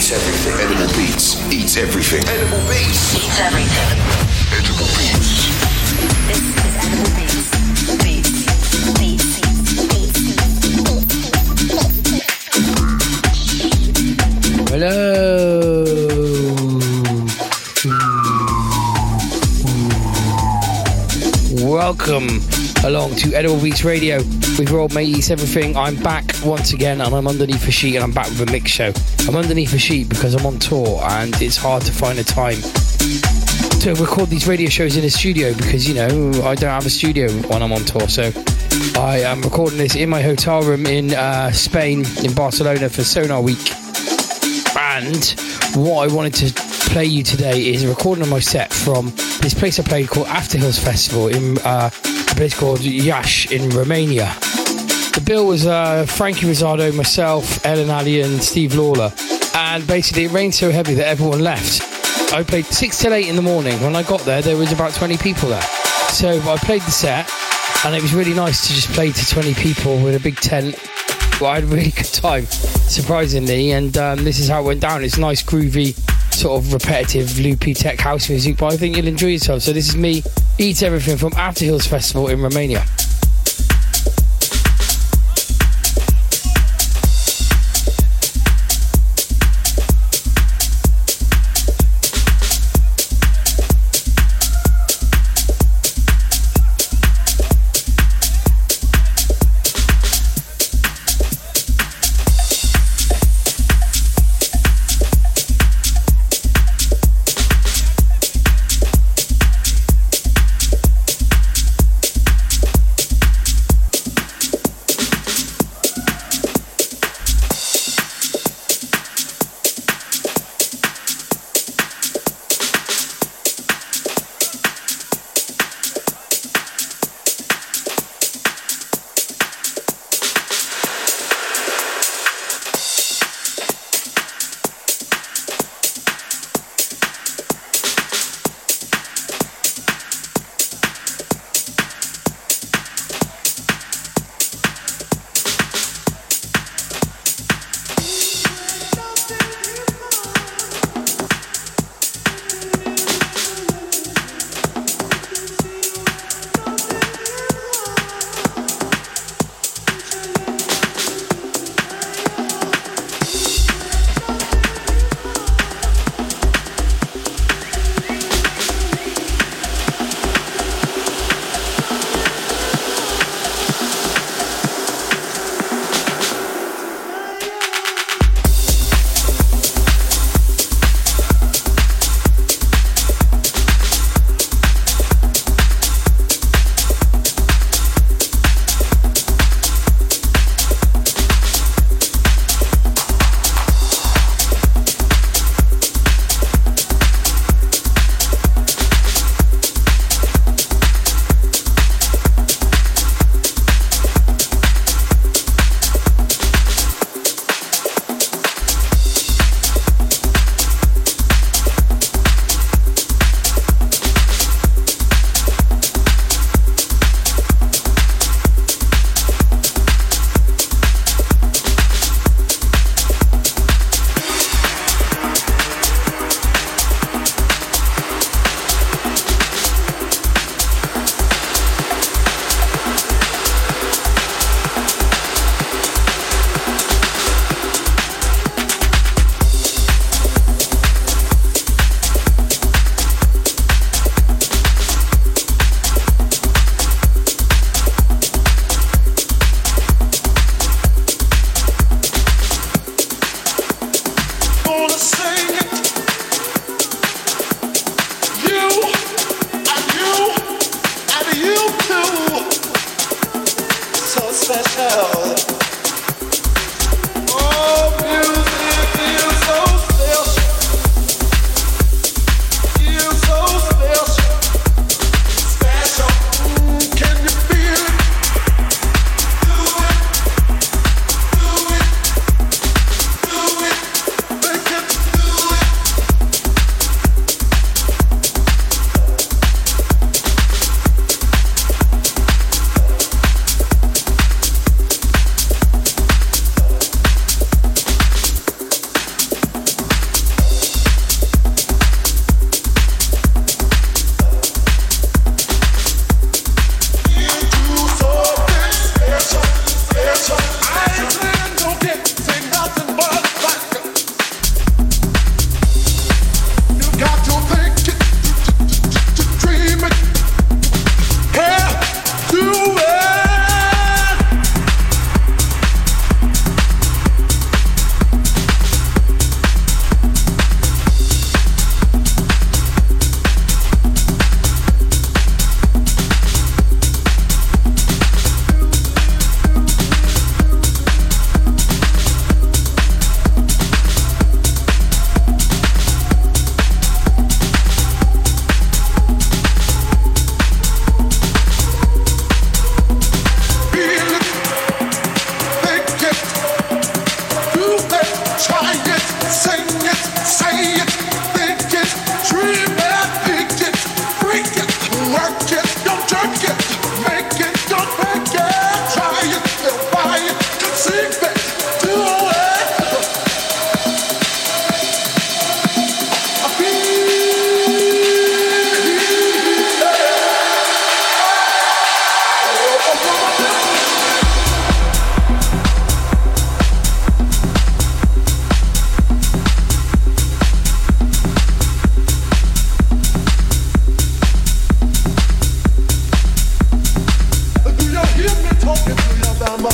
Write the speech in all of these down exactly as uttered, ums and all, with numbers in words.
eats everything. Edible Beats eats everything. Edible Beats eats everything. Edible Beats. This is Edible Beats. Beats. Beats. Beats. Hello. Welcome along to Edible Beats Radio with your old mate Eats Everything. I'm back once again and I'm underneath a sheet and I'm back with a mix show. I'm underneath a sheet because I'm on tour and it's hard to find a time to record these radio shows in a studio because, you know, I don't have a studio when I'm on tour. So I am recording this in my hotel room in uh, Spain, in Barcelona for Sonar Week. And what I wanted to play you today is a recording of my set from this place I played called After Hills Festival in uh, a place called Iași in Romania. The bill was uh, Frankie Rizzardo, myself, Ellen Alley, Steve Lawler, and basically it rained so heavy that everyone left. I played six till eight in the morning. When I got there, there was about twenty people there. So I played the set, and it was really nice to just play to twenty people with a big tent. Well, I had a really good time, surprisingly, and um, this is how it went down. It's nice, groovy, sort of repetitive, loopy tech house music, but I think you'll enjoy yourself. So this is me, Eats Everything from After Hills Festival in Romania.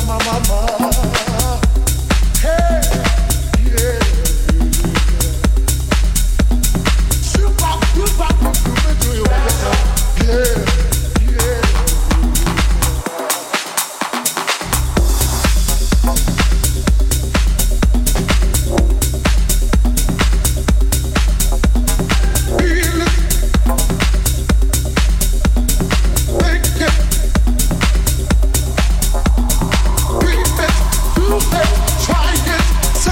Try it.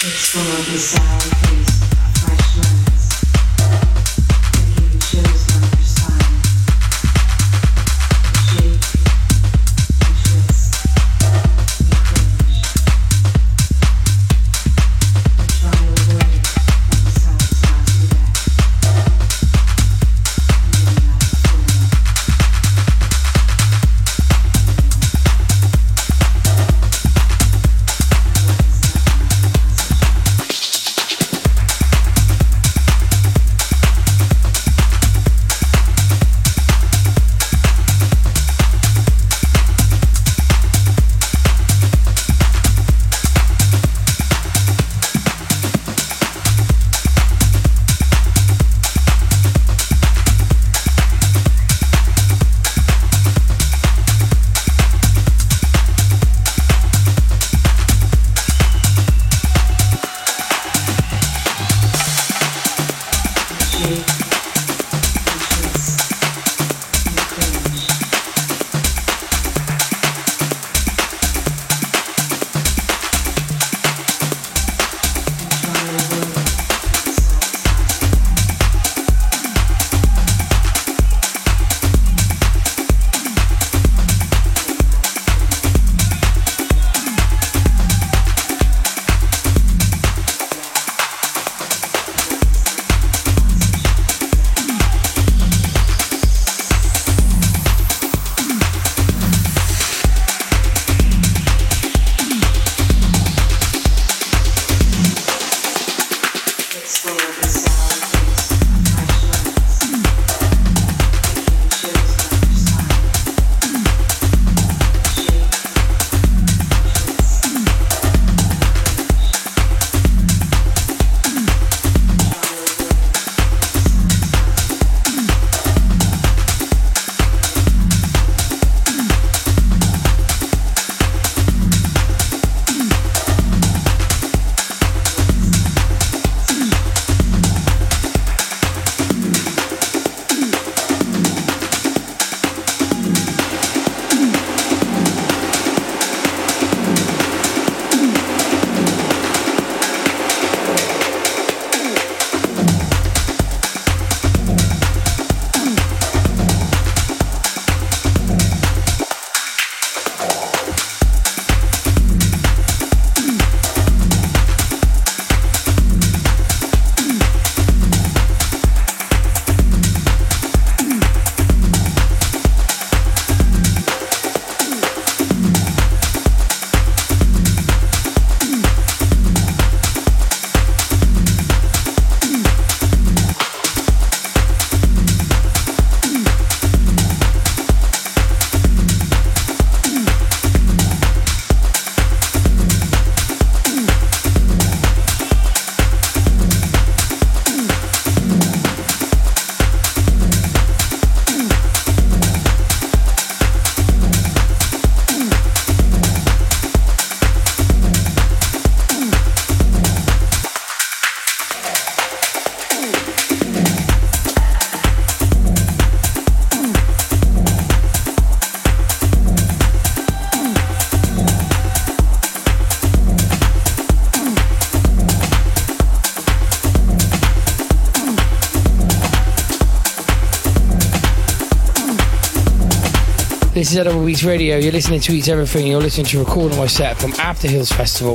This is Edible Beats Radio. You're listening to Eats Everything. You're listening to a recording of my set from After Hills Festival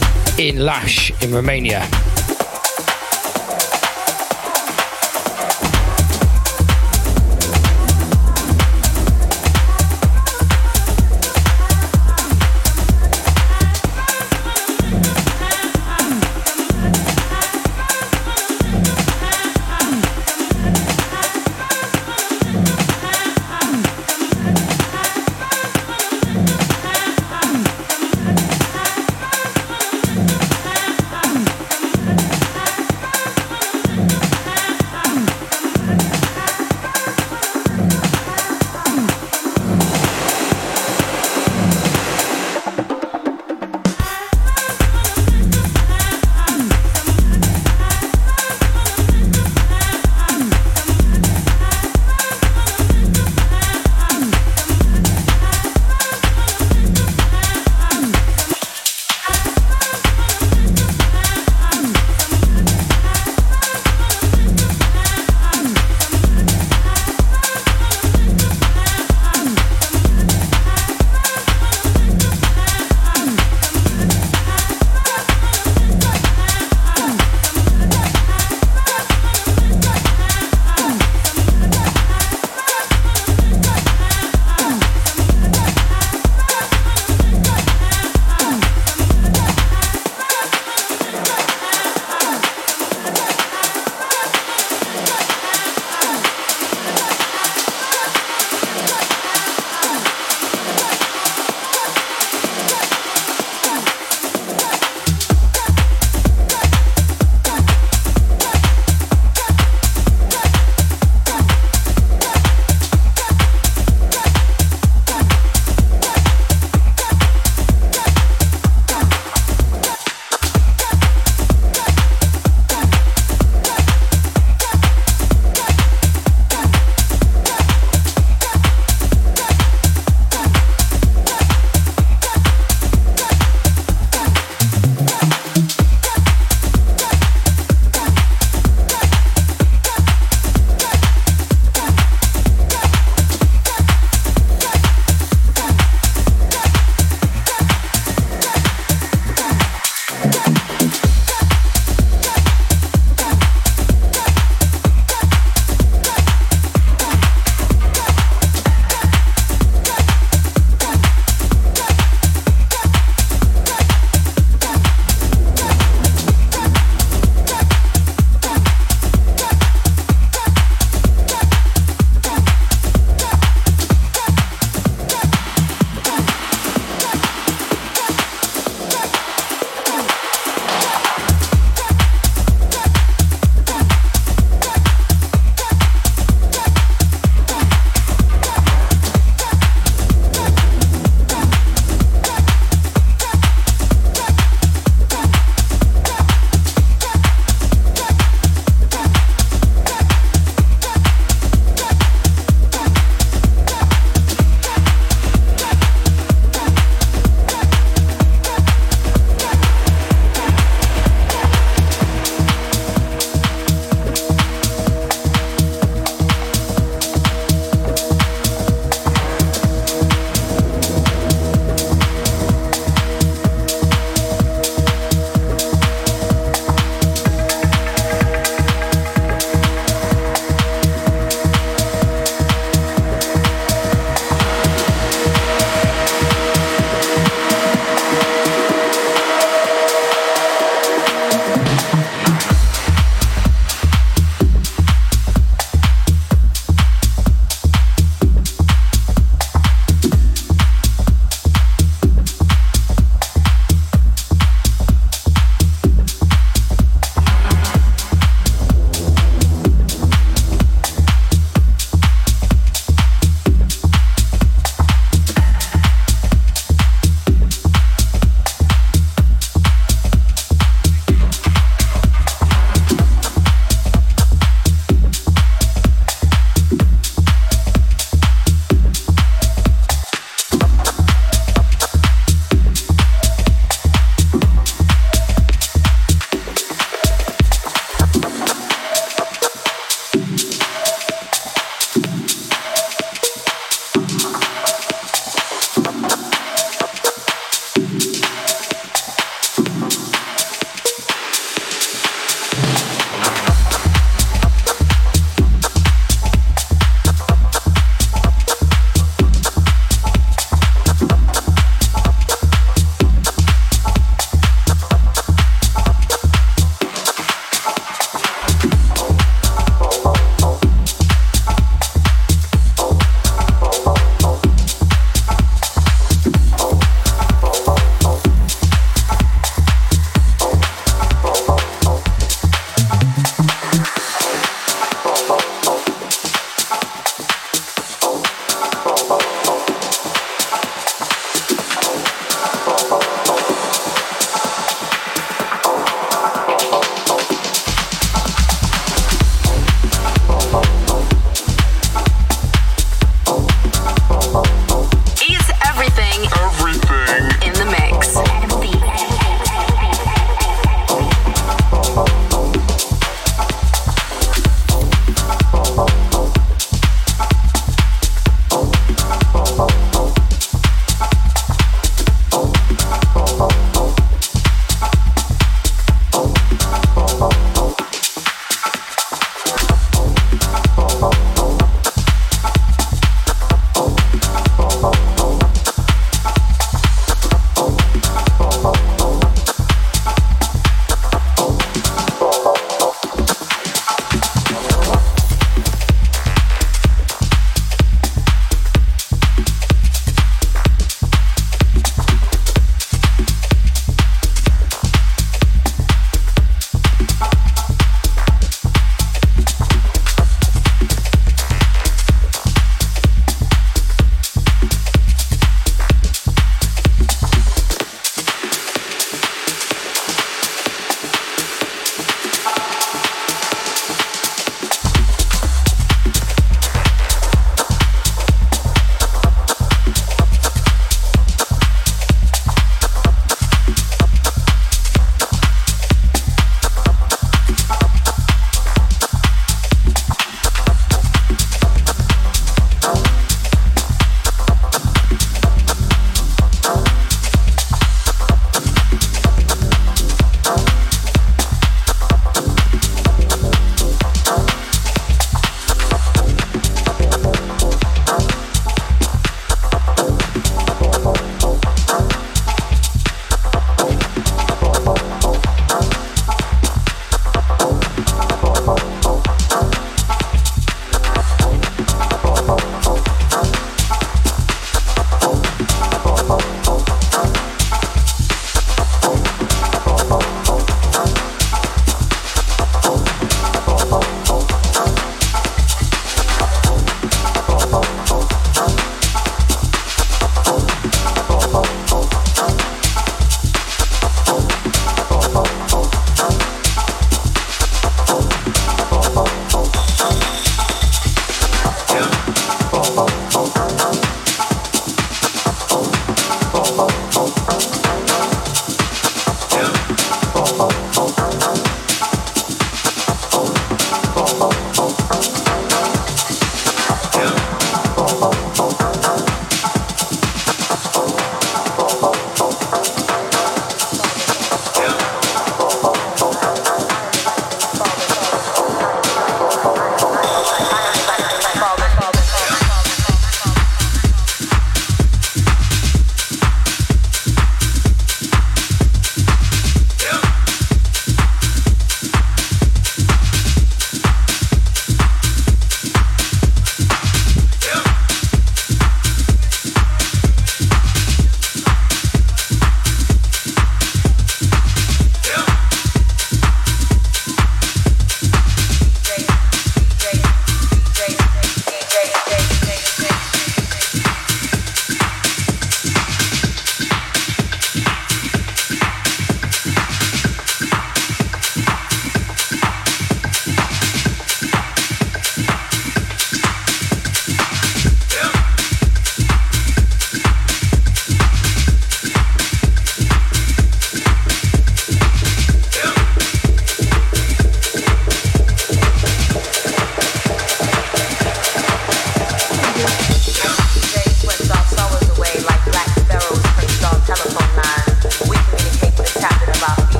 in Lash in Romania.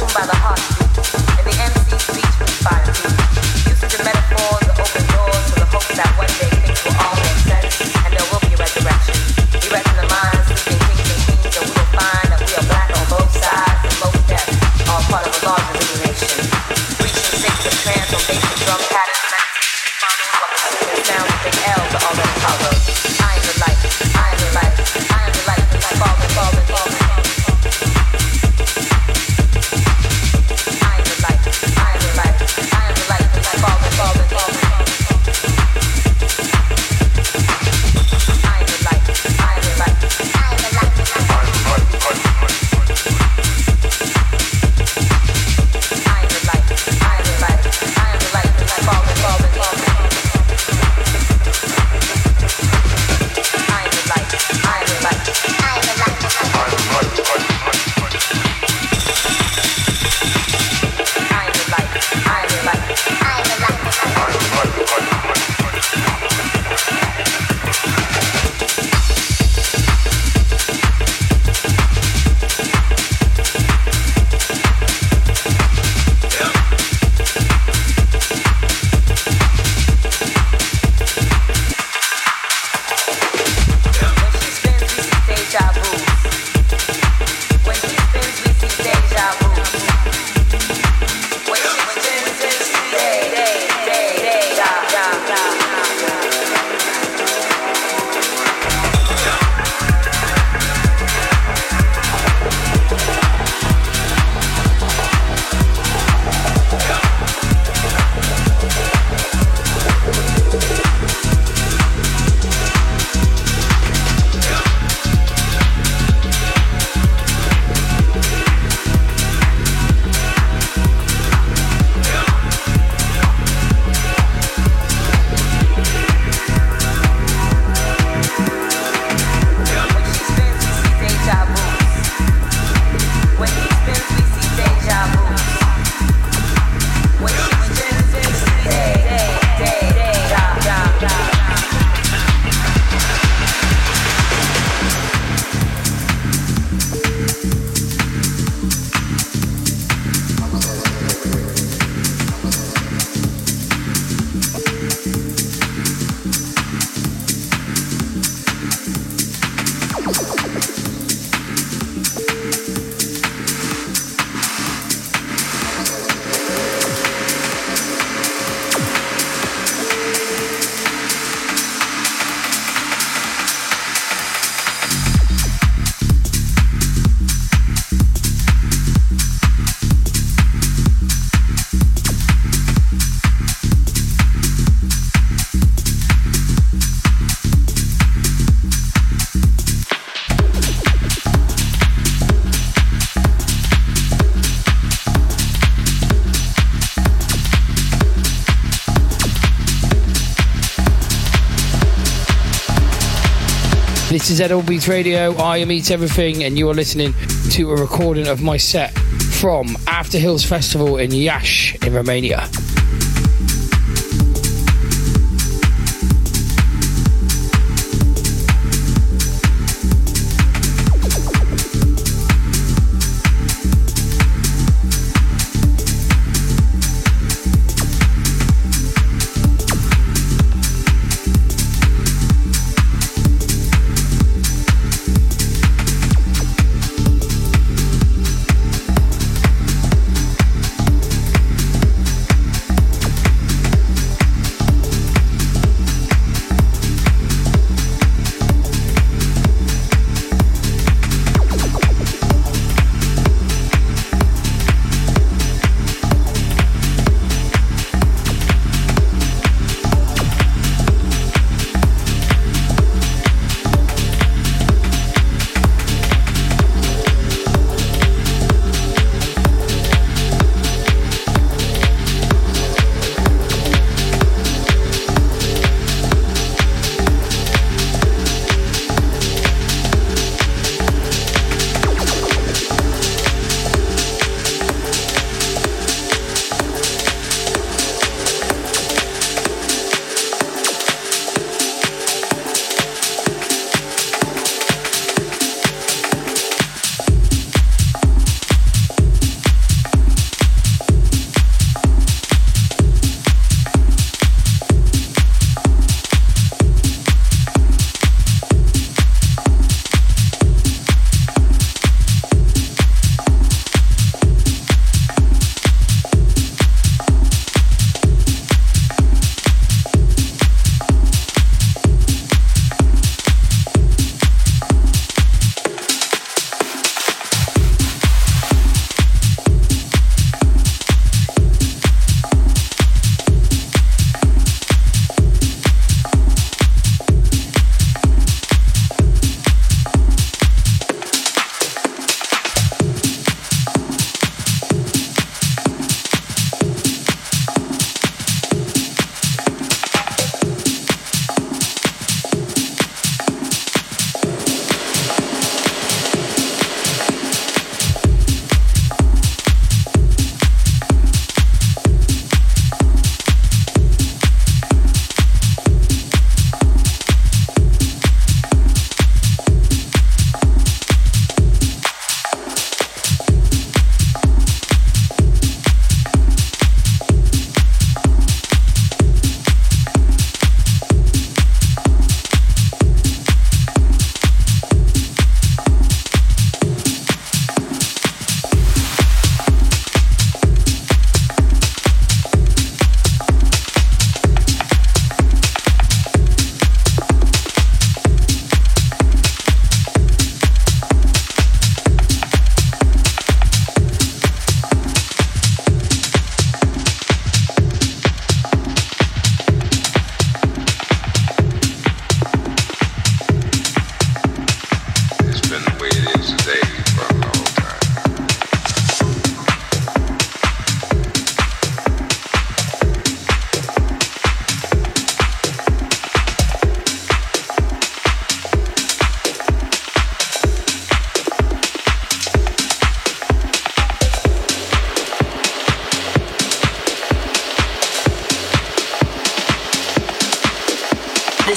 This is Edible Beats Radio. I am Eat Everything, and you are listening to a recording of my set from After Hills Festival in Iași in Romania.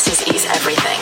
This is Eats Everything.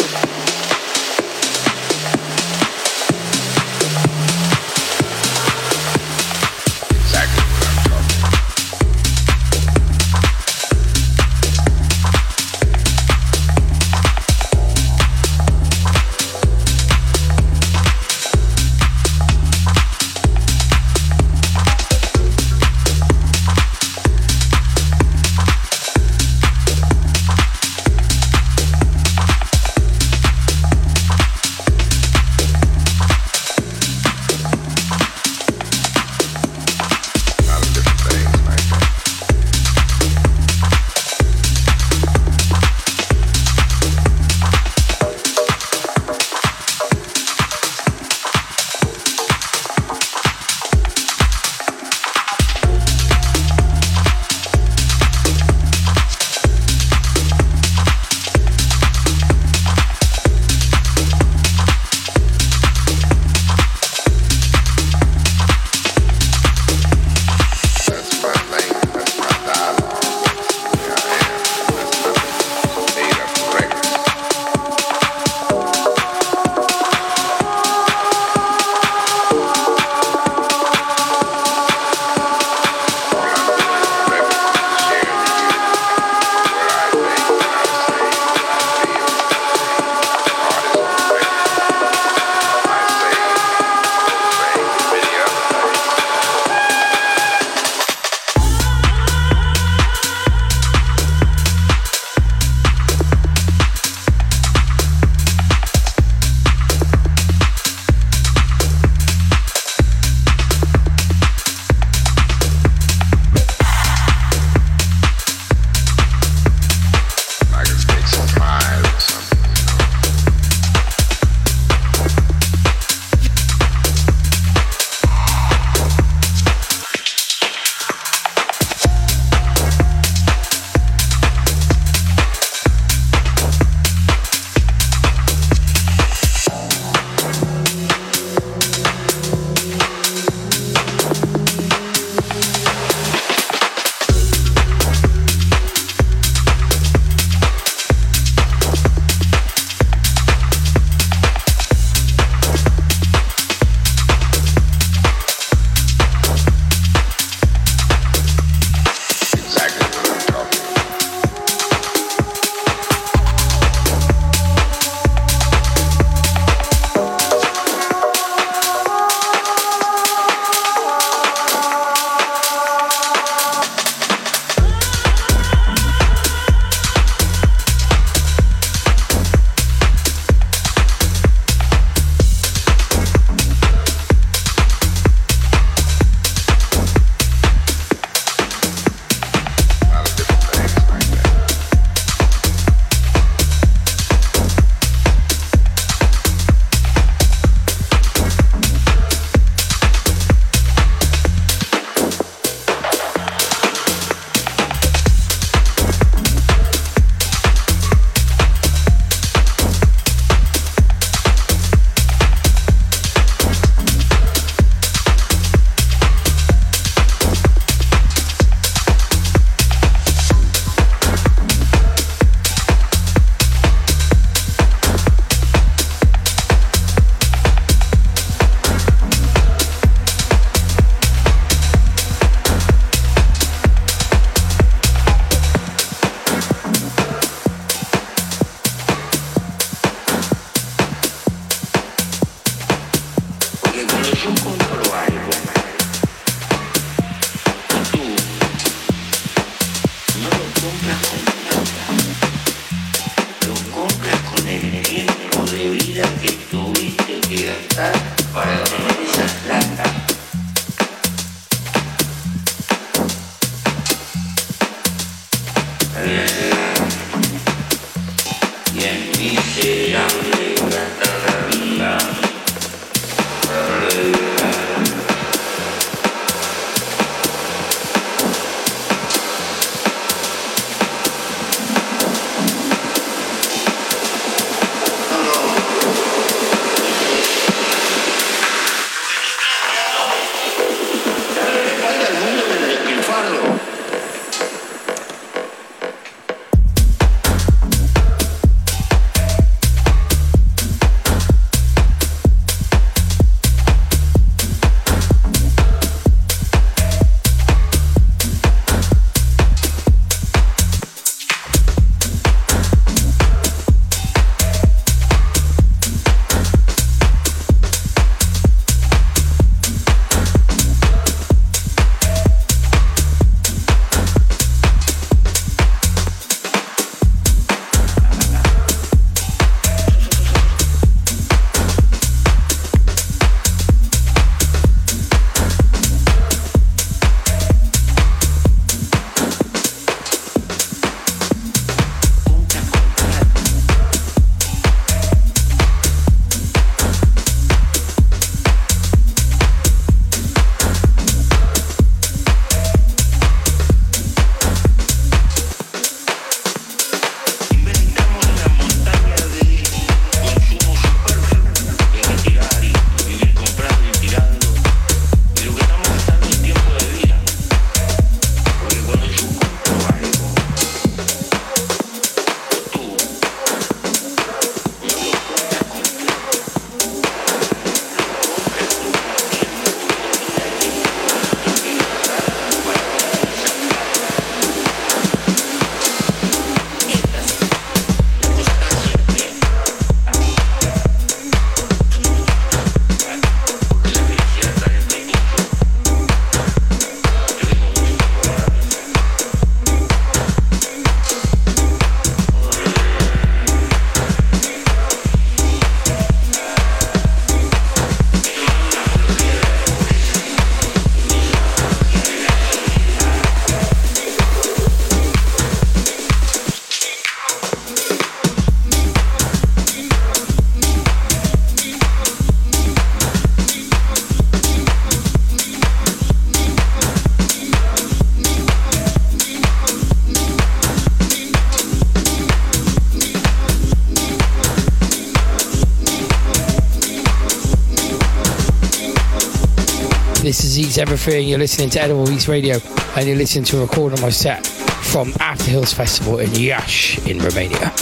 Eats Everything. You're listening to Edible Beats Radio, and you're listening to a recording of my set from After Hills Festival in Iași in Romania.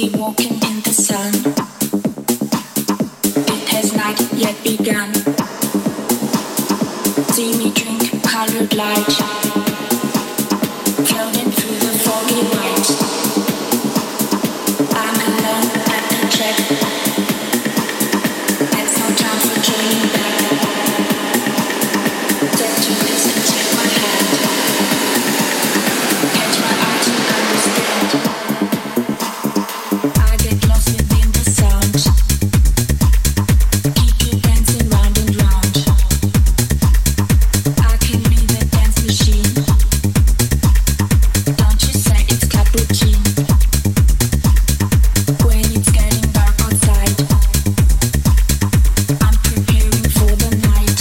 me walking in the sun. It has not yet begun. See me drink colored light, floating through the foggy night. I'm alone at the track. There's no time for turning back. Take to this and take my hand. Catch my eyes and understand. I get lost within the sound. Keep you dancing round and round. I can be the dance machine. Don't you say it's club routine. When it's getting dark outside, I'm preparing for the night.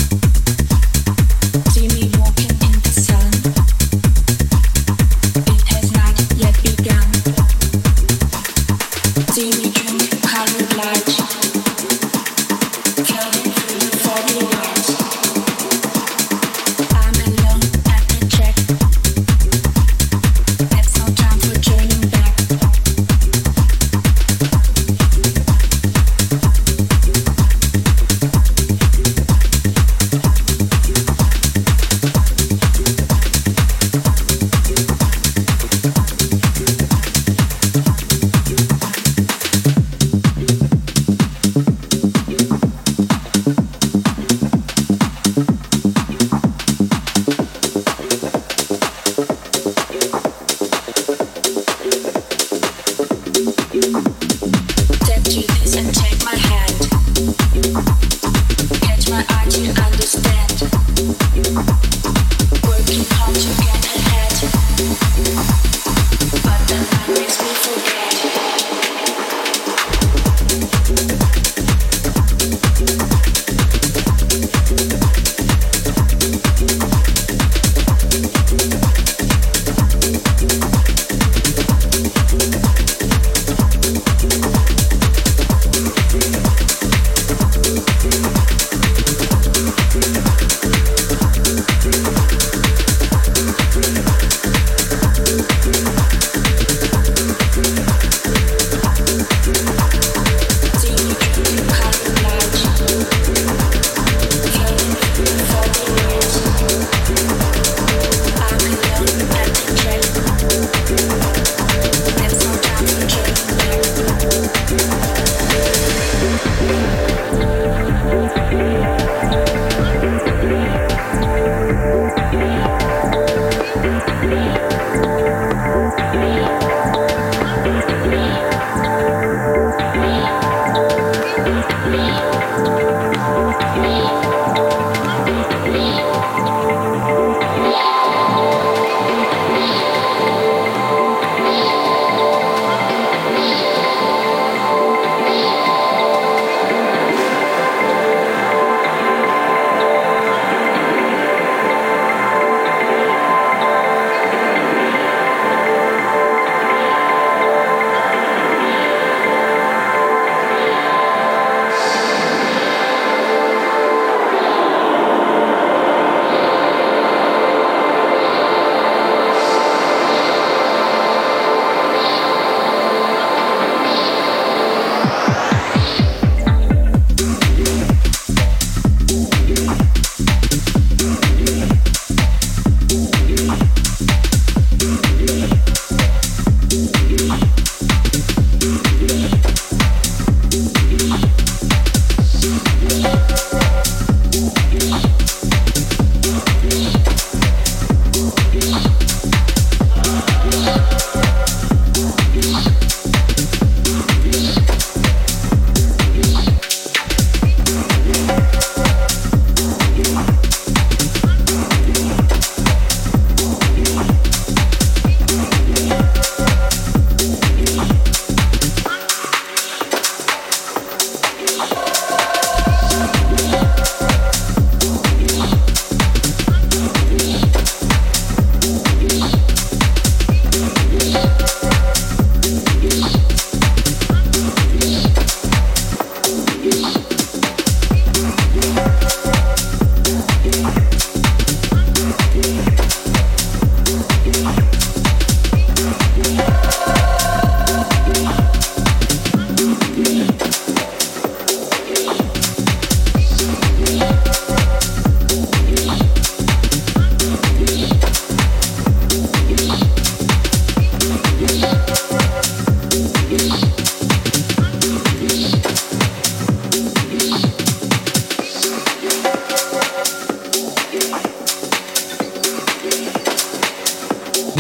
See me walking in the sun. It has not yet begun. See me drink colored light, floating through the foggy night. I'm alone at the track. There's no time for turning back.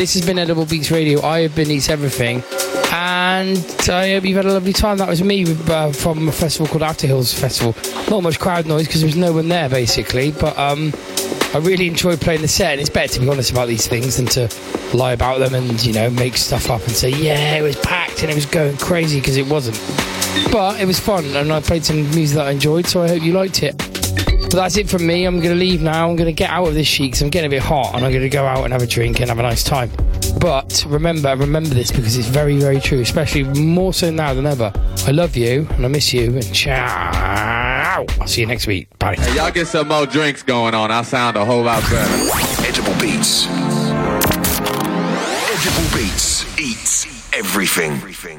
This has been Edible Beats Radio. I have been Eats Everything. And I hope you've had a lovely time. That was me uh, from a festival called After Hills Festival. Not much crowd noise because there was no one there, basically. But um, I really enjoyed playing the set. And it's better to be honest about these things than to lie about them and, you know, make stuff up and say, yeah, it was packed and it was going crazy, because it wasn't. But it was fun, and I played some music that I enjoyed, so I hope you liked it. But that's it from me. I'm going to leave now. I'm going to get out of this sheet because I'm getting a bit hot, and I'm going to go out and have a drink and have a nice time. But remember, remember this, because it's very, very true, especially more so now than ever. I love you, and I miss you, and ciao. I'll see you next week. Bye. Hey, y'all get some more drinks going on. I'll sound a whole lot better. Edible Beats. Edible Beats eats everything.